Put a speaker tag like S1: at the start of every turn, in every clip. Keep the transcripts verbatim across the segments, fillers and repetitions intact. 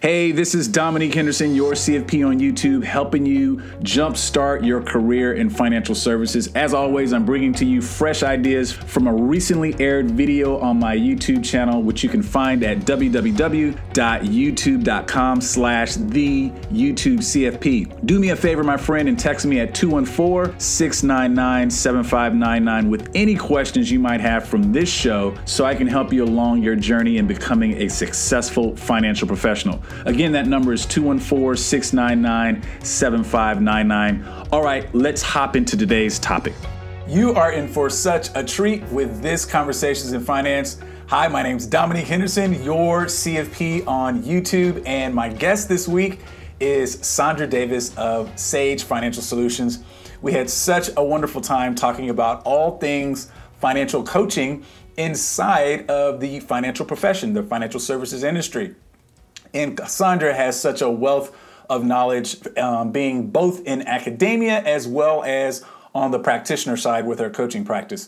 S1: Hey, this is Dominique Henderson, your C F P on YouTube, helping you jumpstart your career in financial services. As always, I'm bringing to you fresh ideas from a recently aired video on my YouTube channel, which you can find at www.youtube.com slash the YouTube CFP. Do me a favor, my friend, and text me at two one four, six nine nine, seven five nine nine with any questions you might have from this show so I can help you along your journey in becoming a successful financial professional. Again, that number is two one four, six nine nine, seven five nine nine. All right, let's hop into today's topic. You are in for such a treat with this Conversations in Finance. Hi, my name's Dominique Henderson, your C F P on YouTube, and my guest this week is Sandra Davis of Sage Financial Solutions. We had such a wonderful time talking about all things financial coaching inside of the financial profession, the financial services industry. And Sandra has such a wealth of knowledge, um, being both in academia as well as on the practitioner side with her coaching practice.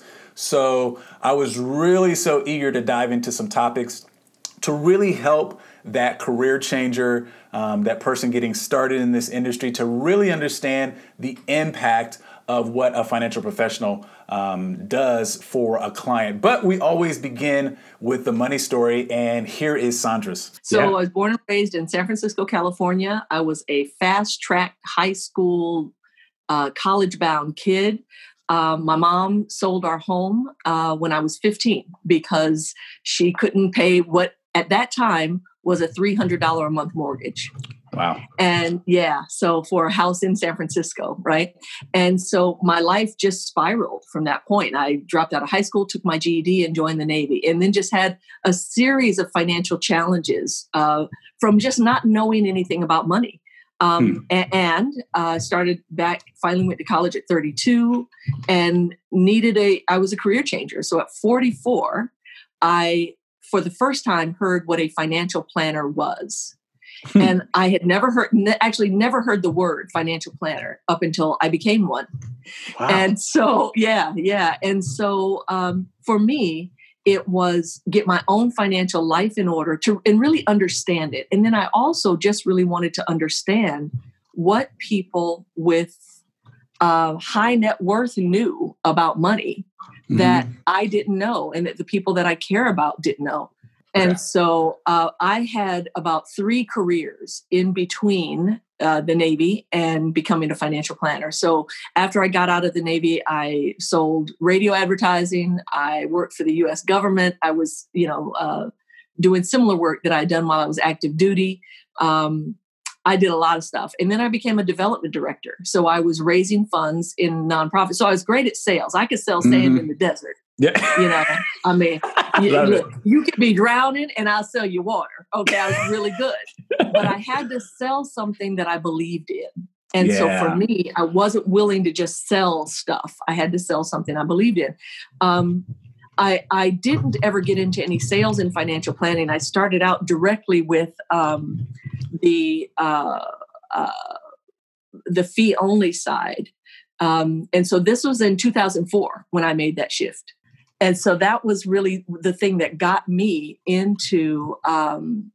S1: So I was really so eager to dive into some topics to really help that career changer, um, that person getting started in this industry, to really understand the impact of what a financial professional um, does for a client. But we always begin with the money story, and here is Sandra's.
S2: So yeah. I was born and raised in San Francisco, California. I was a fast-track high school, uh, college-bound kid. Um, my mom sold our home uh, when I was fifteen because she couldn't pay what at that time was a three hundred dollars a month mortgage.
S1: Wow.
S2: And yeah, so for a house in San Francisco, right? And so my life just spiraled from that point. I dropped out of high school, took my G E D and joined the Navy, and then just had a series of financial challenges uh, from just not knowing anything about money. Um, hmm. And uh, started back, finally went to college at thirty-two and needed a, I was a career changer. So at forty-four, I, for the first time, heard what a financial planner was. Hmm. And I had never heard, actually never heard the word financial planner up until I became one.
S1: Wow.
S2: And so, yeah, yeah. And so um, for me, it was get my own financial life in order to and really understand it. And then I also just really wanted to understand what people with uh, high net worth knew about money mm-hmm. that I didn't know and that the people that I care about didn't know. And yeah. so uh, I had about three careers in between uh, the Navy and becoming a financial planner. So after I got out of the Navy, I sold radio advertising. I worked for the U S government. I was, you know, uh, doing similar work that I had done while I was active duty. Um, I did a lot of stuff. And then I became a development director. So I was raising funds in nonprofits. So I was great at sales. I could sell sand mm-hmm. in the desert.
S1: Yeah.
S2: You know, I mean, you, look, you could be drowning and I'll sell you water. Okay. I was really good, but I had to sell something that I believed in. And yeah. so for me, I wasn't willing to just sell stuff. I had to sell something I believed in. Um, I, I didn't ever get into any sales in financial planning. I started out directly with um, the, uh, uh, the fee only side. Um, and so this was in two thousand four when I made that shift. And so that was really the thing that got me into um,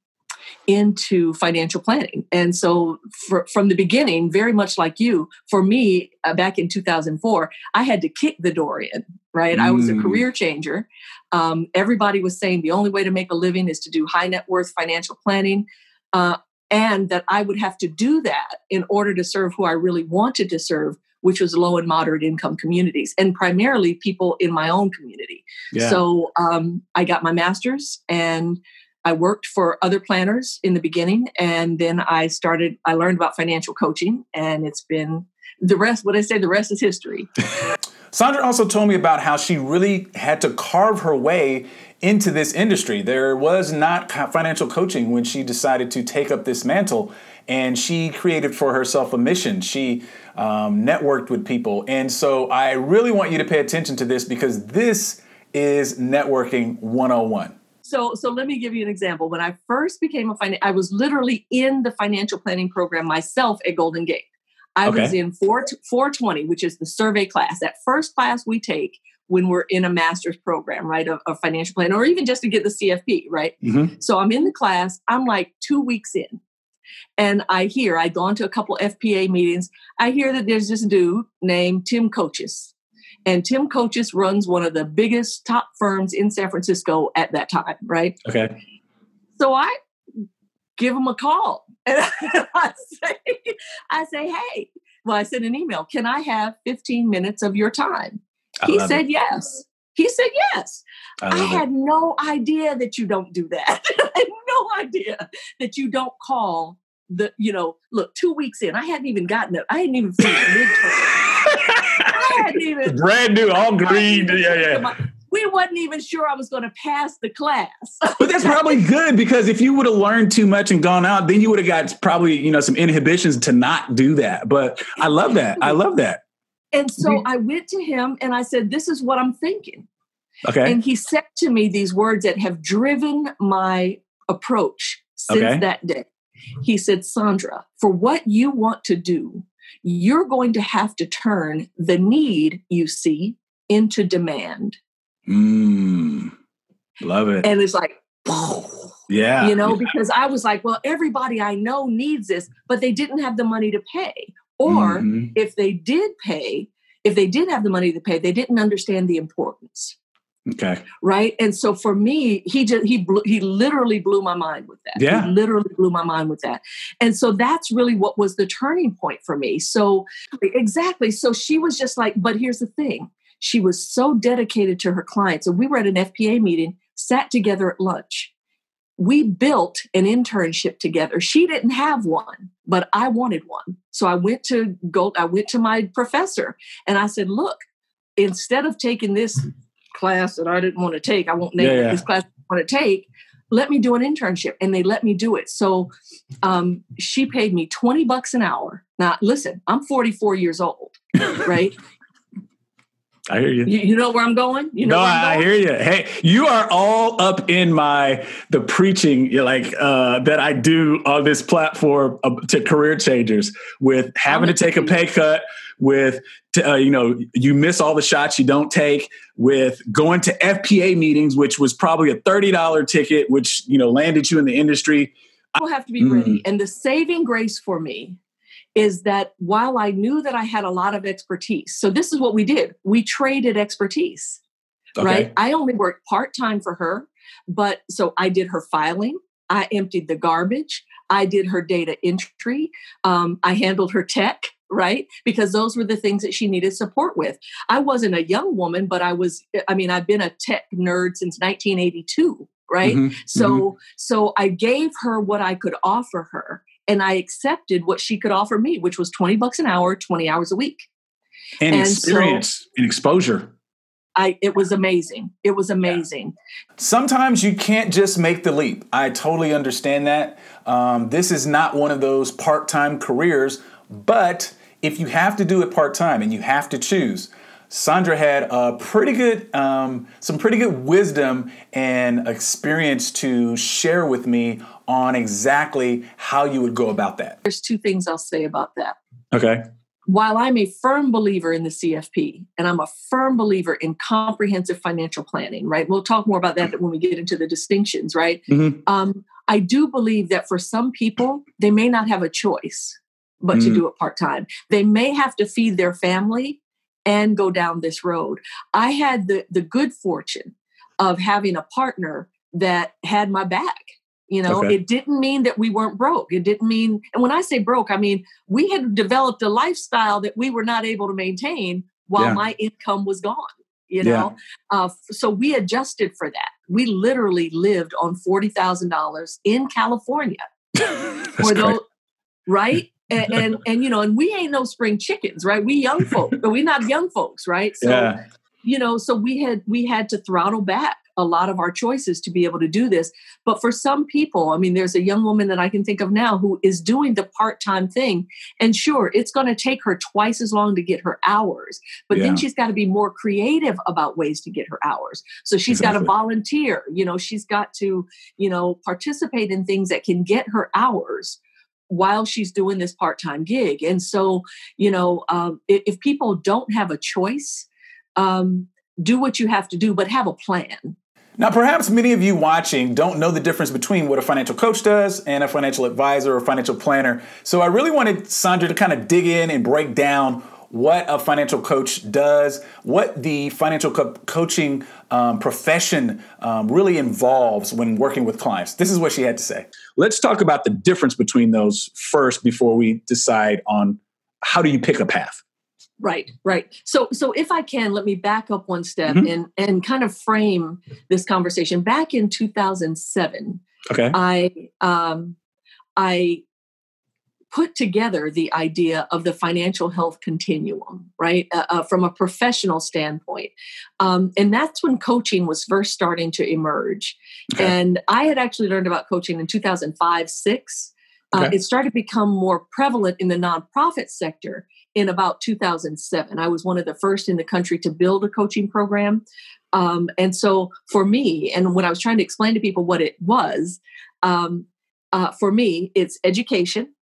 S2: into financial planning. And so for, from the beginning, very much like you, for me, uh, back in two thousand four, I had to kick the door in, right? Mm. I was a career changer. Um, everybody was saying the only way to make a living is to do high net worth financial planning. Uh, and that I would have to do that in order to serve who I really wanted to serve, which was low and moderate income communities, and primarily people in my own community. Yeah. So um, I got my master's and I worked for other planners in the beginning. And then I started, I learned about financial coaching, and it's been the rest, what I say, the rest is history.
S1: Sandra also told me about how she really had to carve her way into this industry. There was not financial coaching when she decided to take up this mantle, and she created for herself a mission. She um, networked with people. And so I really want you to pay attention to this because this is networking one oh one.
S2: So, so let me give you an example. When I first became a fin- I was literally in the financial planning program myself at Golden Gate. I okay. was in four twenty, which is the survey class, that first class we take when we're in a master's program, right, of, of financial planning, or even just to get the C F P, right? Mm-hmm. So I'm in the class. I'm like two weeks in. And I hear, I'd gone to a couple F P A meetings. I hear that there's this dude named Tim Coaches. And Tim Coaches runs one of the biggest top firms in San Francisco at that time, right?
S1: Okay.
S2: So I give him a call. And I say, I say, hey, well, I sent an email. Can I have fifteen minutes of your time? He said, it. yes. He said, yes. I, I had it. no idea that you don't do that. I had no idea that you don't call the, you know, look, two weeks in, I hadn't even gotten it. I hadn't even finished midterm. I hadn't even.
S1: Brand new, all green. Yeah, yeah.
S2: My, we wasn't even sure I was going to pass the class.
S1: But that's probably good, because if you would have learned too much and gone out, then you would have got probably, you know, some inhibitions to not do that. But I love that. I love that.
S2: And so I went to him and I said, this is what I'm thinking.
S1: Okay.
S2: And he said to me these words that have driven my approach since
S1: okay.
S2: that day. He said, Sandra, for what you want to do, you're going to have to turn the need you see into demand.
S1: Mm, love it.
S2: And it's like,
S1: yeah,
S2: you know,
S1: yeah.
S2: because I was like, well, everybody I know needs this, but they didn't have the money to pay. Or mm-hmm. if they did pay, if they did have the money to pay, they didn't understand the importance.
S1: Okay.
S2: Right. And so for me, he just, he blew, he literally blew my mind with that.
S1: Yeah.
S2: He literally blew my mind with that. And so that's really what was the turning point for me. So exactly. So she was just like, but here's the thing. She was so dedicated to her clients. And we were at an F P A meeting, sat together at lunch. We built an internship together. She didn't have one, but I wanted one. So I went to go, I went to my professor and I said, look, instead of taking this class that I didn't want to take, I won't name
S1: yeah,
S2: it,
S1: yeah.
S2: this class I want to take, let me do an internship. And they let me do it. So um, she paid me twenty bucks an hour. Now, listen, I'm forty-four years old, right?
S1: I hear you.
S2: you. You know where I'm going? You know
S1: no,
S2: where I'm
S1: I
S2: going?
S1: hear you. Hey, you are all up in my, the preaching like uh, that I do on this platform uh, to career changers, with having to take a pay cut, with, uh, you know, you miss all the shots you don't take, with going to F P A meetings, which was probably a thirty dollars ticket, which, you know, landed you in the industry.
S2: People have to be mm. ready. And the saving grace for me is that while I knew that I had a lot of expertise, so this is what we did. We traded expertise, okay. right? I only worked part-time for her, but so I did her filing. I emptied the garbage. I did her data entry. Um, I handled her tech, right? Because those were the things that she needed support with. I wasn't a young woman, but I was, I mean, I've been a tech nerd since nineteen eighty-two, right? Mm-hmm. So, mm-hmm. so I gave her what I could offer her. And I accepted what she could offer me, which was twenty bucks an hour, twenty hours a week.
S1: And, and experience so and exposure.
S2: I, it was amazing. It was amazing.
S1: Yeah. Sometimes you can't just make the leap. I totally understand that. Um, this is not one of those part-time careers, but if you have to do it part-time and you have to choose, Sandra had a pretty good, um, some pretty good wisdom and experience to share with me on exactly how you would go about that.
S2: There's two things I'll say about that.
S1: Okay.
S2: While I'm a firm believer in the C F P and I'm a firm believer in comprehensive financial planning, right? We'll talk more about that when we get into the distinctions, right? Mm-hmm. Um, I do believe that for some people, they may not have a choice but mm-hmm. to do it part-time. They may have to feed their family and go down this road. I had the, the good fortune of having a partner that had my back. You know, okay. It didn't mean that we weren't broke. It didn't mean, and when I say broke, I mean, we had developed a lifestyle that we were not able to maintain while yeah. my income was gone, you know? Yeah. Uh, so we adjusted for that. We literally lived on forty thousand dollars in California. for those, right? and, and, and, you know, and we ain't no spring chickens, right? We young folks, but we not young folks, right? So, yeah. you know, so we had, we had to throttle back a lot of our choices to be able to do this. But for some people, I mean, there's a young woman that I can think of now who is doing the part-time thing. And sure, it's going to take her twice as long to get her hours, but yeah. then she's got to be more creative about ways to get her hours. So she's exactly. got to volunteer, you know, she's got to, you know, participate in things that can get her hours while she's doing this part-time gig. And so, you know, um, if, if people don't have a choice, um, do what you have to do, but have a plan.
S1: Now, perhaps many of you watching don't know the difference between what a financial coach does and a financial advisor or financial planner. So I really wanted Sandra to kind of dig in and break down what a financial coach does, what the financial co- coaching um, profession um, really involves when working with clients. This is what she had to say. Let's talk about the difference between those first before we decide on how do you pick a path.
S2: Right, right. So, so if I can, let me back up one step mm-hmm. and and kind of frame this conversation. Back in two thousand seven,
S1: okay,
S2: I um, I put together the idea of the financial health continuum, right, uh, uh, from a professional standpoint, um, and that's when coaching was first starting to emerge. Okay. And I had actually learned about coaching in two thousand five, six. Okay. Uh, it started to become more prevalent in the nonprofit sector in about two thousand seven. I was one of the first in the country to build a coaching program. Um, and so for me, and when I was trying to explain to people what it was, um, uh, for me, it's education,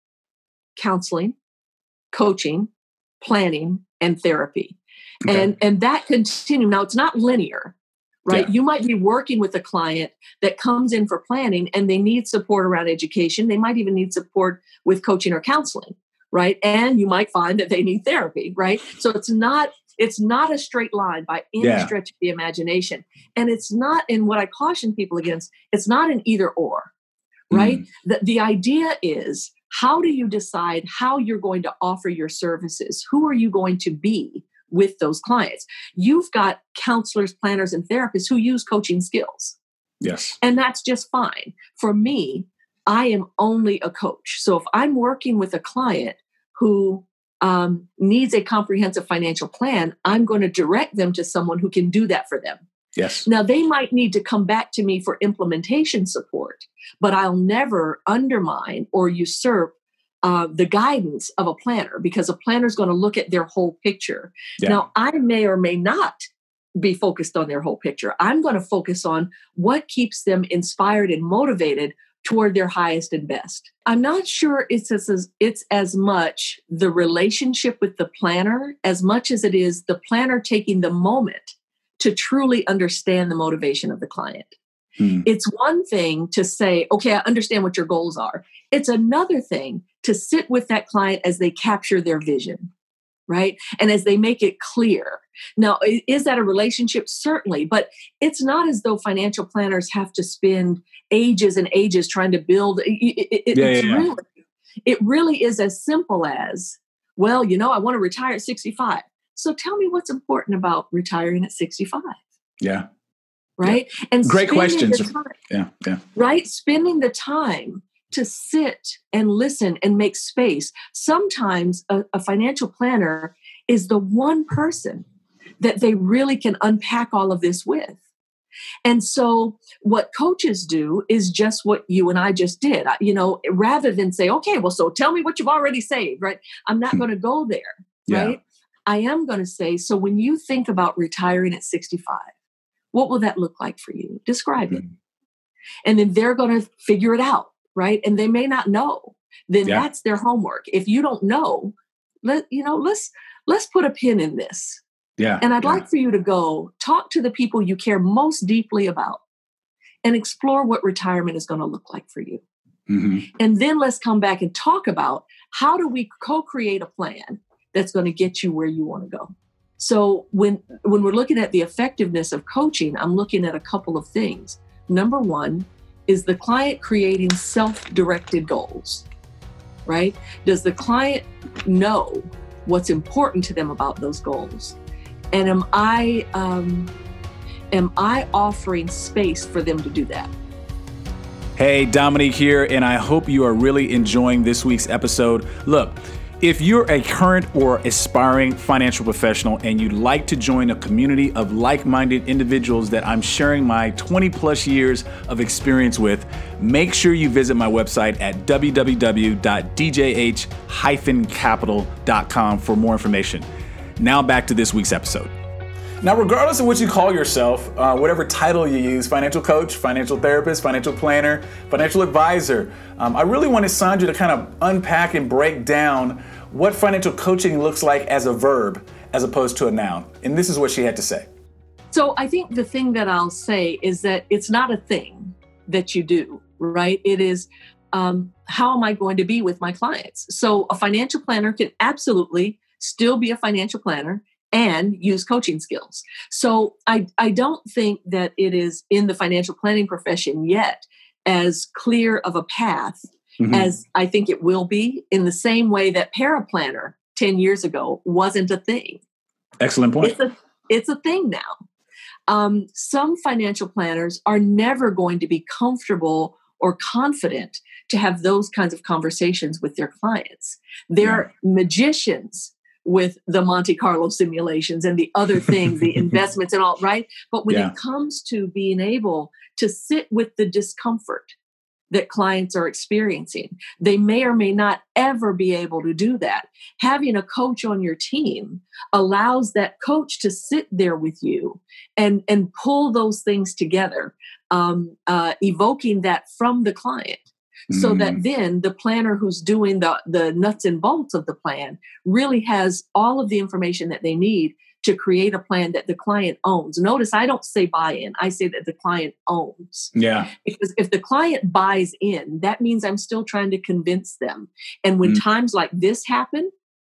S2: counseling, coaching, planning, and therapy. Okay. And, and that continuum. Now, it's not linear, right? Yeah. You might be working with a client that comes in for planning and they need support around education. They might even need support with coaching or counseling. Right. And you might find that they need therapy. Right. So it's not it's not a straight line by any yeah. stretch of the imagination. And it's not, in what I caution people against, it's not an either or. Right. Mm. The, the idea is, how do you decide how you're going to offer your services? Who are you going to be with those clients? You've got counselors, planners, and therapists who use coaching skills.
S1: Yes.
S2: And that's just fine. For me, I am only a coach. So if I'm working with a client who um, needs a comprehensive financial plan, I'm going to direct them to someone who can do that for them.
S1: Yes.
S2: Now, they might need to come back to me for implementation support, but I'll never undermine or usurp uh, the guidance of a planner, because a planner is going to look at their whole picture. Yeah. Now, I may or may not be focused on their whole picture. I'm going to focus on what keeps them inspired and motivated toward their highest and best. I'm not sure it's as, it's as much the relationship with the planner as much as it is the planner taking the moment to truly understand the motivation of the client. Hmm. It's one thing to say, okay, I understand what your goals are. It's another thing to sit with that client as they capture their vision, right? And as they make it clear. Now, is that a relationship? Certainly, but it's not as though financial planners have to spend ages and ages trying to build. It, it,
S1: yeah,
S2: it's
S1: yeah,
S2: really, it really is as simple as, well, you know, I want to retire at sixty-five. So tell me what's important about retiring at sixty-five.
S1: Yeah.
S2: Right.
S1: Yeah.
S2: And
S1: great questions.
S2: Time,
S1: yeah. Yeah.
S2: Right. Spending the time to sit and listen and make space. Sometimes a, a financial planner is the one person that they really can unpack all of this with. And so what coaches do is just what you and I just did, you know, rather than say, okay, well, so tell me what you've already saved, right? I'm not going to go there,
S1: yeah.
S2: right? I am going to say, so when you think about retiring at sixty-five, what will that look like for you? Describe it. And then they're going to figure it out, right? And they may not know. Then yeah. that's their homework. If you don't know, let you know, let's let's put a pin in this.
S1: Yeah.
S2: And I'd
S1: yeah.
S2: like for you to go talk to the people you care most deeply about and explore what retirement is going to look like for you.
S1: Mm-hmm.
S2: And then let's come back and talk about how do we co-create a plan that's going to get you where you want to go. So when when we're looking at the effectiveness of coaching, I'm looking at a couple of things. Number one is the client creating self-directed goals, right? Does the client know what's important to them about those goals? And am I um, am I offering space for them to do that?
S1: Hey, Dominique here, and I hope you are really enjoying this week's episode. Look, if you're a current or aspiring financial professional and you'd like to join a community of like-minded individuals that I'm sharing my twenty plus years of experience with, make sure you visit my website at w w w dot d j h dash capital dot com for more information. Now back to this week's episode. Now, regardless of what you call yourself, uh, whatever title you use, financial coach, financial therapist, financial planner, financial advisor, um, I really wanted Sandra to kind of unpack and break down what financial coaching looks like as a verb as opposed to a noun. And this is what she had to say.
S2: So I think the thing that I'll say is that it's not a thing that you do, right? It is, um, how am I going to be with my clients? So a financial planner can absolutely still be a financial planner and use coaching skills. So I, I don't think that it is in the financial planning profession yet as clear of a path mm-hmm. as I think it will be, in the same way that paraplanner ten years ago wasn't a thing.
S1: Excellent point.
S2: It's a, it's a thing now. Um, some financial planners are never going to be comfortable or confident to have those kinds of conversations with their clients. They're yeah. magicians with the Monte Carlo simulations and the other things, the investments and all, right? But when yeah. it comes to being able to sit with the discomfort that clients are experiencing, they may or may not ever be able to do that. Having a coach on your team allows that coach to sit there with you and, and pull those things together, um, uh, evoking that from the client. So mm. that then the planner who's doing the, the nuts and bolts of the plan really has all of the information that they need to create a plan that the client owns. Notice I don't say buy-in. I say that the client owns.
S1: Yeah.
S2: Because if the client buys in, that means I'm still trying to convince them. And when mm. times like this happen,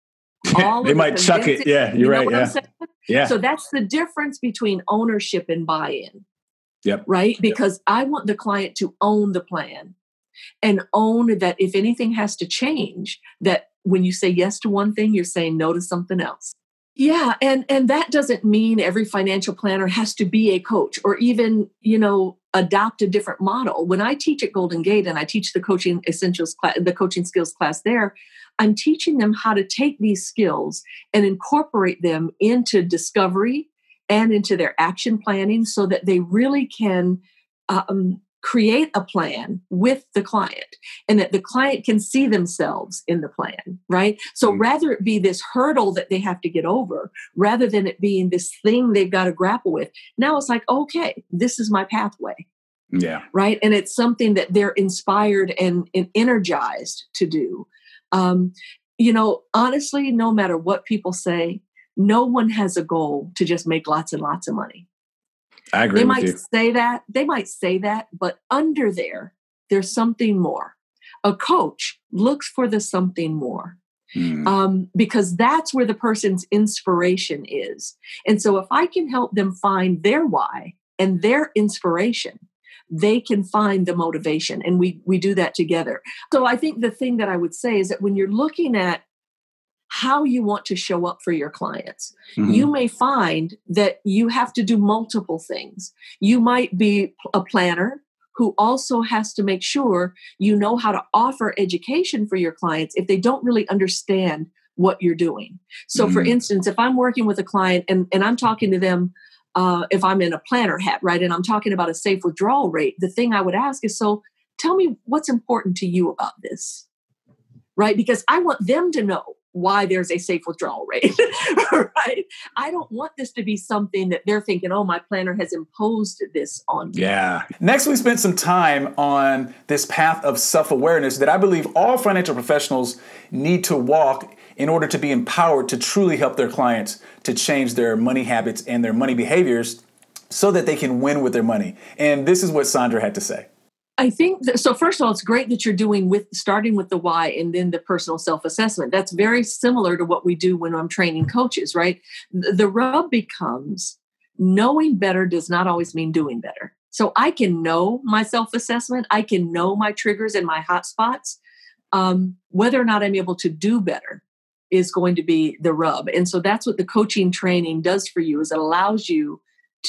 S2: all
S1: they might chuck it. Yeah, you're you know right. Yeah. yeah.
S2: So that's the difference between ownership and buy-in.
S1: Yep.
S2: Right? Because yep. I want the client to own the plan and own that if anything has to change, that when you say yes to one thing, you're saying no to something else. Yeah. And, and that doesn't mean every financial planner has to be a coach or even, you know, adopt a different model. When I teach at Golden Gate and I teach the coaching essentials class, the coaching skills class there, I'm teaching them how to take these skills and incorporate them into discovery and into their action planning so that they really can um, create a plan with the client and that the client can see themselves in the plan, right? So mm-hmm. rather it be this hurdle that they have to get over, rather than it being this thing they've got to grapple with. Now it's like, okay, this is my pathway.
S1: Yeah.
S2: Right. And it's something that they're inspired and, and energized to do. Um, you know, honestly, no matter what people say, no one has a goal to just make lots and lots of money.
S1: I agree
S2: they
S1: with
S2: might
S1: you.
S2: say that, they might say that, but under there, there's something more. A coach looks for the something more mm. um, because that's where the person's inspiration is. And so if I can help them find their why and their inspiration, they can find the motivation. And we we do that together. So I think the thing that I would say is that when you're looking at how you want to show up for your clients, mm-hmm. you may find that you have to do multiple things. You might be a planner who also has to make sure you know how to offer education for your clients if they don't really understand what you're doing. So mm-hmm. for instance, if I'm working with a client and, and I'm talking to them, uh, if I'm in a planner hat, right, and I'm talking about a safe withdrawal rate, the thing I would ask is, so tell me what's important to you about this, right? Because I want them to know why there's a safe withdrawal rate, right? I don't want this to be something that they're thinking, oh, my planner has imposed this on me.
S1: Yeah. Next, we spent some time on this path of self-awareness that I believe all financial professionals need to walk in order to be empowered to truly help their clients to change their money habits and their money behaviors so that they can win with their money. And this is what Sandra had to say.
S2: I think that, so first of all, it's great that you're doing with starting with the why and then the personal self-assessment. That's very similar to what we do when I'm training coaches, right? The rub becomes knowing better does not always mean doing better. So I can know my self-assessment. I can know my triggers and my hot spots. Um, whether or not I'm able to do better is going to be the rub. And so that's what the coaching training does for you, is it allows you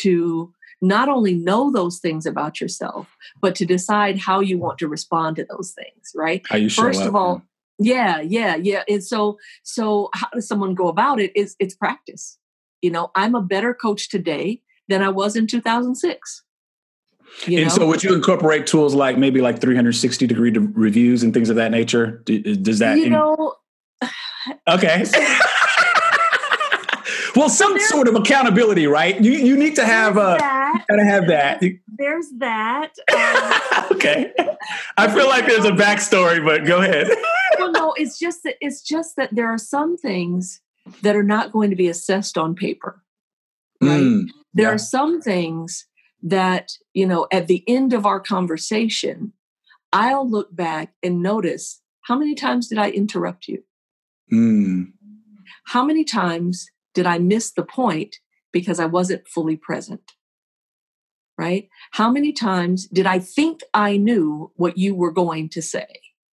S2: to not only know those things about yourself, but to decide how you want to respond to those things, right?
S1: How you show
S2: First
S1: up,
S2: of all, yeah, yeah, yeah. And so, so how does someone go about it? Is it's practice. You know, I'm a better coach today than I was in two thousand six. You
S1: and
S2: know?
S1: So would you incorporate tools like maybe like three hundred sixty degree reviews and things of that nature? Does that,
S2: you in- know,
S1: okay. Well, some there's, sort of accountability, right? You you need to have uh,
S2: that.
S1: Gotta have that.
S2: There's that. Um,
S1: okay. I feel like there's a backstory, but go ahead.
S2: Well, no, it's just that it's just that there are some things that are not going to be assessed on paper, right? Mm. There
S1: yeah.
S2: are some things that, you know, at the end of our conversation, I'll look back and notice, how many times did I interrupt you?
S1: Mm.
S2: How many times did I miss the point because I wasn't fully present? Right? How many times did I think I knew what you were going to say?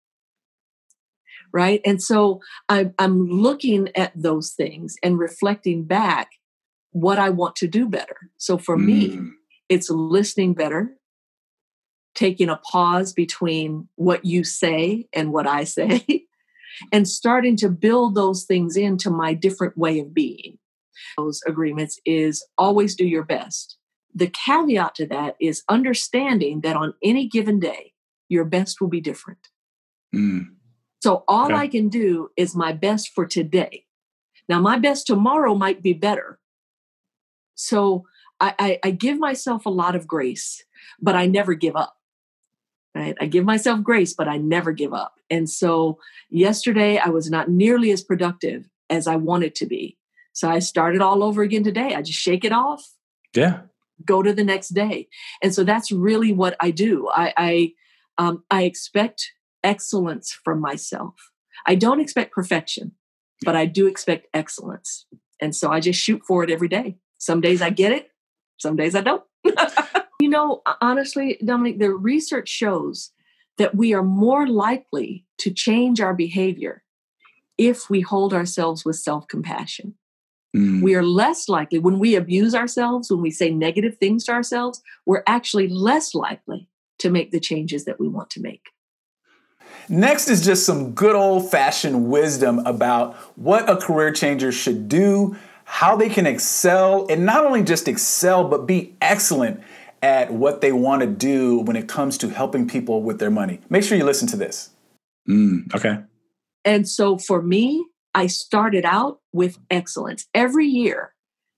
S2: Right? And so I, I'm looking at those things and reflecting back what I want to do better. So for mm. me, it's listening better, taking a pause between what you say and what I say, and starting to build those things into my different way of being. Those agreements is always do your best. The caveat to that is understanding that on any given day, your best will be different.
S1: Mm.
S2: So all
S1: okay.
S2: I can do is my best for today. Now, my best tomorrow might be better. So I, I, I give myself a lot of grace, but I never give up. Right? I give myself grace, but I never give up. And so yesterday, I was not nearly as productive as I wanted to be. So I started all over again today. I just shake it off.
S1: Yeah.
S2: Go to the next day. And so that's really what I do. I I, um, I expect excellence from myself. I don't expect perfection, but I do expect excellence. And so I just shoot for it every day. Some days I get it. Some days I don't. You know, honestly, Dominic, the research shows that we are more likely to change our behavior if we hold ourselves with self-compassion. Mm. We are less likely, when we abuse ourselves, when we say negative things to ourselves, we're actually less likely to make the changes that we want to make.
S1: Next is just some good old-fashioned wisdom about what a career changer should do, how they can excel, and not only just excel, but be excellent at what they want to do when it comes to helping people with their money. Make sure you listen to this. Mm, okay.
S2: And so for me, I started out with excellence every year.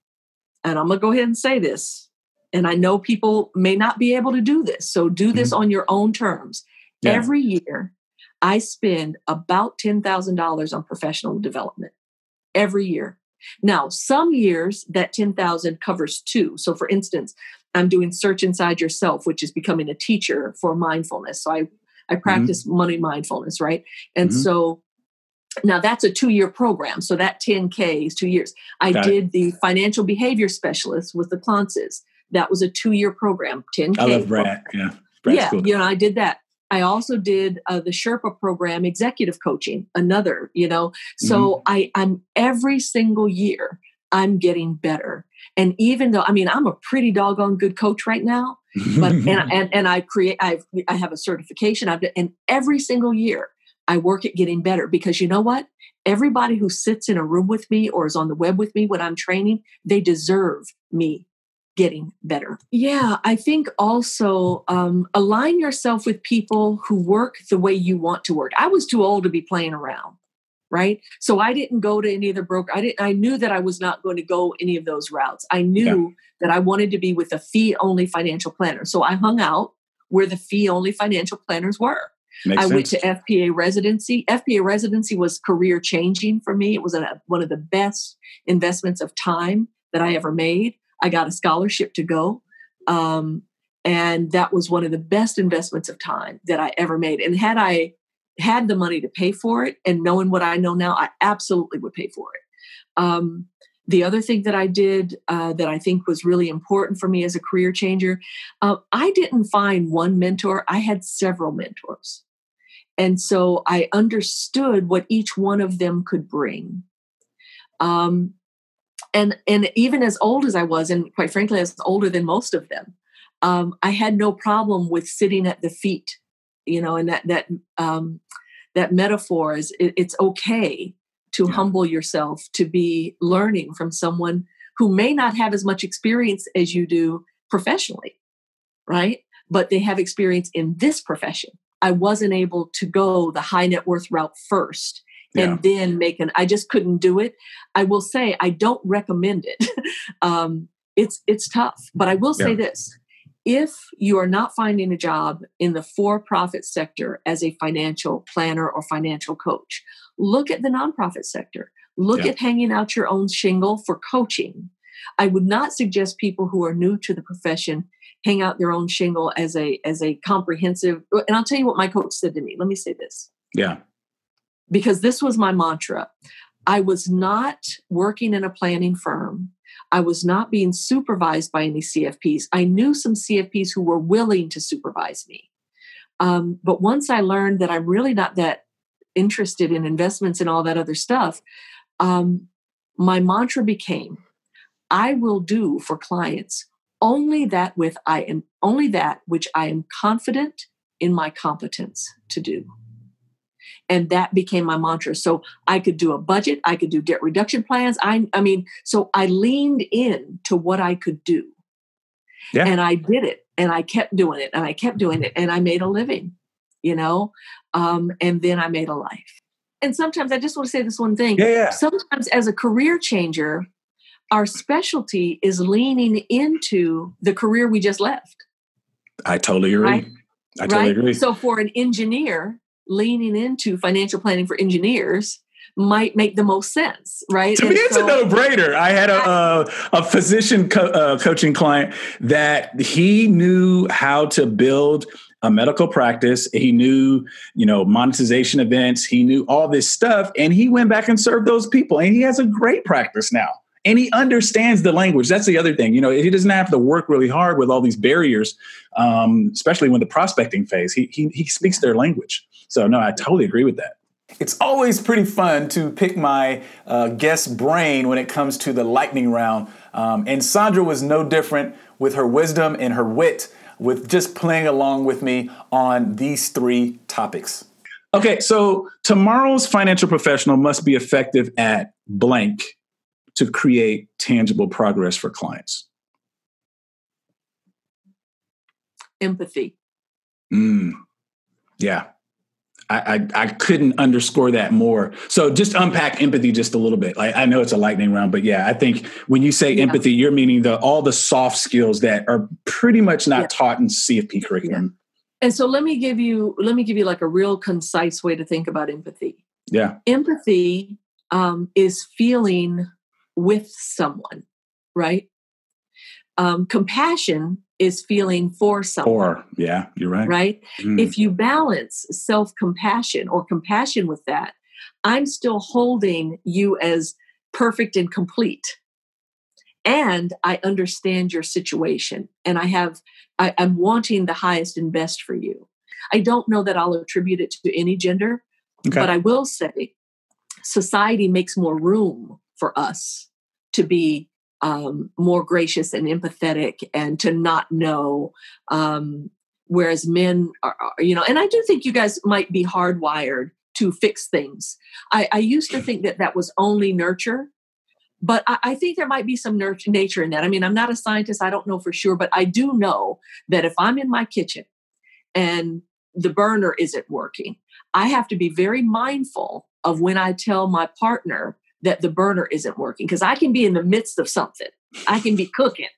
S2: And I'm going to go ahead and say this. And I know people may not be able to do this. So do this mm-hmm. on your own terms. Yeah. Every year, I spend about ten thousand dollars on professional development. Every year. Now, some years that ten thousand dollars covers two. So for instance, I'm doing Search Inside Yourself, which is becoming a teacher for mindfulness. So I, I practice mm-hmm. money mindfulness, right? And mm-hmm. so now that's a two-year program. So that ten K is two years. I Got did it. The financial behavior specialist with the Clances. That was a two-year program, ten K.
S1: I love Brad. Yeah. Brad's
S2: yeah.
S1: cool.
S2: You know, I did that. I also did uh, the Sherpa program, executive coaching, another, you know. So mm-hmm. I, I'm every single year, I'm getting better. And even though, I mean, I'm a pretty doggone good coach right now, but and, and and I create, I've I have a certification. I've and every single year I work at getting better because you know what? Everybody who sits in a room with me or is on the web with me when I'm training, they deserve me getting better. Yeah, I think also um, align yourself with people who work the way you want to work. I was too old to be playing around, right? So I didn't go to any of the broker. I didn't. I knew that I was not going to go any of those routes. I knew yeah. that I wanted to be with a fee-only financial planner. So I hung out where the fee-only financial planners were.
S1: Makes
S2: I
S1: sense.
S2: went to F P A residency. F P A residency was career changing for me. It was a, one of the best investments of time that I ever made. I got a scholarship to go. Um, and that was one of the best investments of time that I ever made. And had I had the money to pay for it and knowing what I know now, I absolutely would pay for it. Um, the other thing that I did uh, that I think was really important for me as a career changer, uh, I didn't find one mentor. I had several mentors. And so I understood what each one of them could bring. Um, And and even as old as I was, and quite frankly, I was older than most of them, um, I had no problem with sitting at the feet, you know, and that that um, that metaphor is it, it's okay to yeah. humble yourself, to be learning from someone who may not have as much experience as you do professionally, right? But they have experience in this profession. I wasn't able to go the high net worth route first. And yeah. then make an, I just couldn't do it. I will say, I don't recommend it. um, it's, it's tough, but I will say yeah. this. If you are not finding a job in the for-profit sector as a financial planner or financial coach, look at the nonprofit sector. Look yeah. at hanging out your own shingle for coaching. I would not suggest people who are new to the profession hang out their own shingle as a as a comprehensive. And I'll tell you what my coach said to me. Let me say this.
S1: Yeah.
S2: Because this was my mantra. I was not working in a planning firm. I was not being supervised by any C F Ps. I knew some C F Ps who were willing to supervise me. Um, but once I learned that I'm really not that interested in investments and all that other stuff, um, my mantra became, I will do for clients only that with I am only that which I am confident in my competence to do. And that became my mantra. So I could do a budget, I could do debt reduction plans. I, I mean, so I leaned in to what I could do. Yeah. And I did it, and I kept doing it, and I kept doing it, and I made a living, you know, um, and then I made a life. And sometimes I just want to say this one thing.
S1: Yeah, yeah.
S2: Sometimes as a career changer, our specialty is leaning into the career we just left.
S1: I totally agree.
S2: Right?
S1: I totally
S2: right?
S1: agree.
S2: So for an engineer, leaning into financial planning for engineers might make the most sense, right?
S1: To
S2: and
S1: me, it's
S2: so,
S1: a no-brainer. I had a a, a physician co- uh, coaching client that he knew how to build a medical practice. He knew, you know, monetization events. He knew all this stuff, and he went back and served those people, and he has a great practice now. And he understands the language. That's the other thing. You know, he doesn't have to work really hard with all these barriers, um, especially when the prospecting phase. He, he he speaks their language. So, no, I totally agree with that. It's always pretty fun to pick my uh, guest's brain when it comes to the lightning round. Um, and Sandra was no different with her wisdom and her wit, with just playing along with me on these three topics. Okay, so tomorrow's financial professional must be effective at blank to create tangible progress for clients.
S2: Empathy.
S1: Mm, yeah. I, I I couldn't underscore that more. So just unpack empathy just a little bit. Like, I know it's a lightning round, but yeah, I think when you say yeah. empathy, you're meaning the all the soft skills that are pretty much not yeah. taught in C F P curriculum.
S2: Yeah. And so let me give you let me give you like a real concise way to think about empathy.
S1: Yeah,
S2: empathy um, is feeling with someone, right? Um, compassion is feeling for someone.
S1: Or, yeah, you're right.
S2: Right?
S1: Mm.
S2: If you balance self-compassion or compassion with that, I'm still holding you as perfect and complete. And I understand your situation. And I have, I, I'm wanting the highest and best for you. I don't know that I'll attribute it to any gender, okay. but I will say society makes more room for us to be um, more gracious and empathetic and to not know, um, whereas men are, are, you know, and I do think you guys might be hardwired to fix things. I, I used to think that that was only nurture, but I, I think there might be some nurture, nature in that. I mean, I'm not a scientist. I don't know for sure, but I do know that if I'm in my kitchen and the burner isn't working, I have to be very mindful of when I tell my partner that the burner isn't working, because I can be in the midst of something. I can be cooking.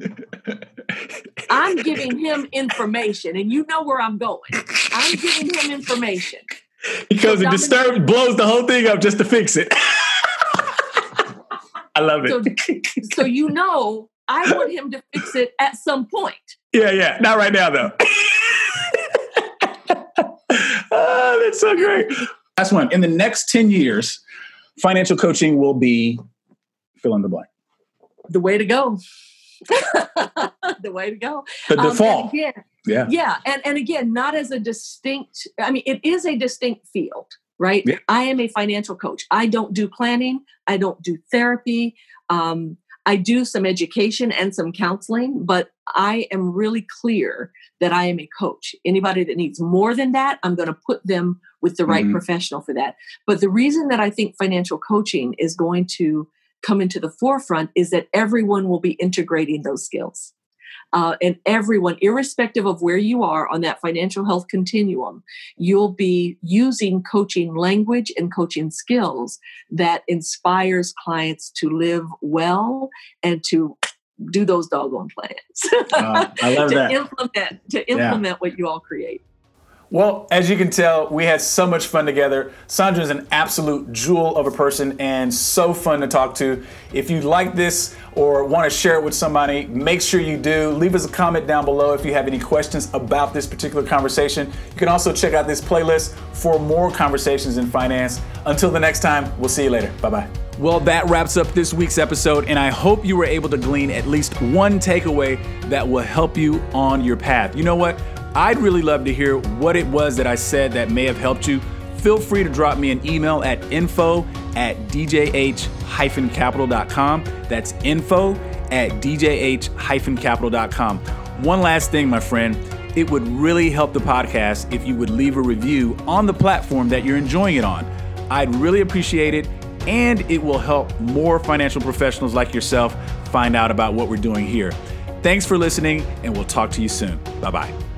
S2: I'm giving him information, and you know where I'm going. I'm giving him information.
S1: Because so it disturbs, blows the whole thing up just to fix it. I love it.
S2: So, so you know, I want him to fix it at some point.
S1: Yeah, yeah. Not right now, though. Oh, that's so great. Last one. In the next ten years, financial coaching will be fill in the blank.
S2: The way to go. The way to go.
S1: The default.
S2: Um, again,
S1: yeah.
S2: Yeah. And, and again, not as a distinct, I mean, it is a distinct field, right? Yeah. I am a financial coach. I don't do planning. I don't do therapy. Um, I do some education and some counseling, but I am really clear that I am a coach. Anybody that needs more than that, I'm going to put them with the right mm-hmm. professional for that. But the reason that I think financial coaching is going to come into the forefront is that everyone will be integrating those skills. Uh, and everyone, irrespective of where you are on that financial health continuum, you'll be using coaching language and coaching skills that inspires clients to live well and to do those doggone plans.
S1: Uh, I love
S2: to
S1: that.
S2: Implement, to implement yeah. what you all create.
S1: Well, as you can tell, we had so much fun together. Sandra is an absolute jewel of a person and so fun to talk to. If you like this or want to share it with somebody, make sure you do. Leave us a comment down below if you have any questions about this particular conversation. You can also check out this playlist for more conversations in finance. Until the next time, we'll see you later. Bye-bye. Well, that wraps up this week's episode, and I hope you were able to glean at least one takeaway that will help you on your path. You know what? I'd really love to hear what it was that I said that may have helped you. Feel free to drop me an email at info at d j h dash capital dot com. That's info at d j h dash capital dot com. One last thing, my friend. It would really help the podcast if you would leave a review on the platform that you're enjoying it on. I'd really appreciate it, and it will help more financial professionals like yourself find out about what we're doing here. Thanks for listening, and we'll talk to you soon. Bye-bye.